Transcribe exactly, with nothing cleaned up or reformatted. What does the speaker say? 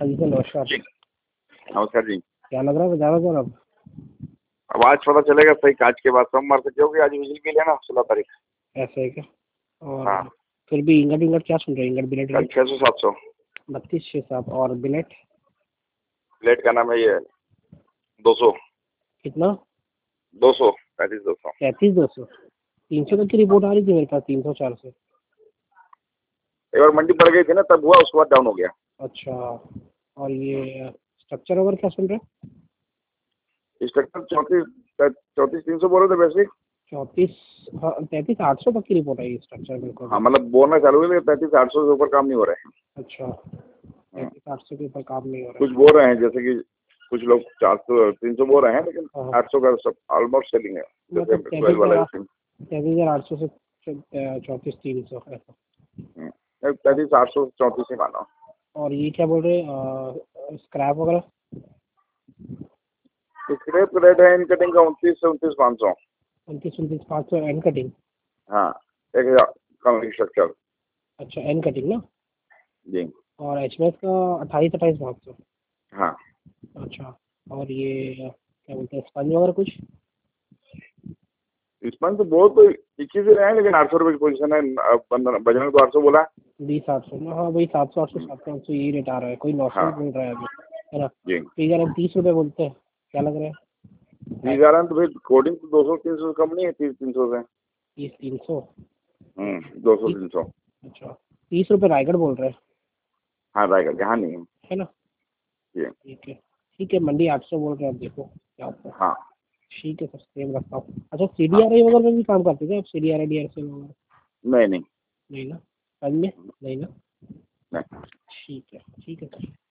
हाँ जी सर, नमस्कार। जी नमस्कार जी। क्या लग रहा है ज़्यादा सर अब? अब आज पता चलेगा सही, आज के बाद सोमवार से क्योंकि आज बिजली बिल है ना सोलह तारीख। ऐसा है क्या? और हाँ, फिर भी इंगट विंगट क्या सुन रहे हैं? इंगट बिलेट कल रेट छः सौ सात सौ। बत्तीस छः सात और बिलेट प्लेट का नाम है ये दो सौ कितना? दो सौ पैंतीस दो सौ। तैंतीस दो सौ तीन सौ तक की रिपोर्ट आ रही थी मेरे पास, तीन सौ चार सौ। एक बार मंडी बढ़ गई थी ना तब हुआ, उसके बाद डाउन हो गया। अच्छा, और ये स्ट्रक्चर वगैरह क्या सुन रहे हैं? स्ट्रक्चर चौंतीस चौंतीस तीन सौ बोल रहे थे वैसे। चौंतीस, हाँ तैंतीस आठ सौ तक की रिपोर्ट आई स्ट्रक्चर मेरे को। हाँ मतलब बोलना चालू हुई लेकिन पैंतीस आठ सौ से ऊपर काम नहीं हो रहा है। अच्छा, तैंतीस आठ सौ के ऊपर काम नहीं हो रहा कुछ बोल रहे हैं जैसे कि कुछ लोग चार सौ तीन सौ बोल रहे हैं, लेकिन है। हाँ, आठ सौ का सब ऑलमोस्ट सेलिंग है। जैसे मतलब तैंतीस ट्वेल्व वाला हज़ार स्कीम तैंतीस हज़ार आठ सौ से चौंतीस तीन सौ ऐसा। पैंतीस आठ सौ चौंतीस ही माना। और ये क्या बोल रहे हैं स्क्रैप वगैरह? स्क्रैप रेट है इन कटिंग का उनतीस से उनतीस पाँच सौ। उनतीस उनतीस पाँच सौ एंड कटिंग? हाँ, एक हजार कम स्ट्रक्चर। अच्छा, एंड कटिंग ना? जी और एच एम एस का अट्ठाईस अट्ठाईस पाँच सौ। हाँ। अच्छा, और ये क्या बोलते हैं स्पंज वगैरह कुछ? इसमें तो बहुत इक्कीस ही रहे हैं, लेकिन आठ सौ रुपये की पोजीशन है। बजरंग को आठ सौ बोला। बीस आठ सौ ना? हाँ वही सात सौ आठ सौ सात सौ आठ सौ यही रेट आ रहा है, कोई नौ सौ हाँ मिल रहा है अभी, है ना? जी। ठीक है ना, तीस रुपये बोलते हैं, क्या लग रहा है? तीस हजार है तो फिर कोडिंग तो दो सौ तीन सौ कम नहीं है, तीस तीन सौ से। तीस तीन सौ हम्म दो सौ तीस। तीन सौ। अच्छा, तीस रुपये रायगढ़ बोल रहे हैं, हाँ रायगढ़ यहाँ नहीं है। है ना? जी ठीक है, ठीक है, मंडी आठ सौ बोल रहे हैं, अब देखो क्या होता है। हाँ ठीक है सर, सेम रखता हूँ। अच्छा, सी डी हाँ। आर आई वगैरह में भी काम करते थे आप? C D R I D R C वगैरह? नहीं नहीं नहीं ना? पंज में नहीं ना? नहीं। ठीक है, ठीक है सर।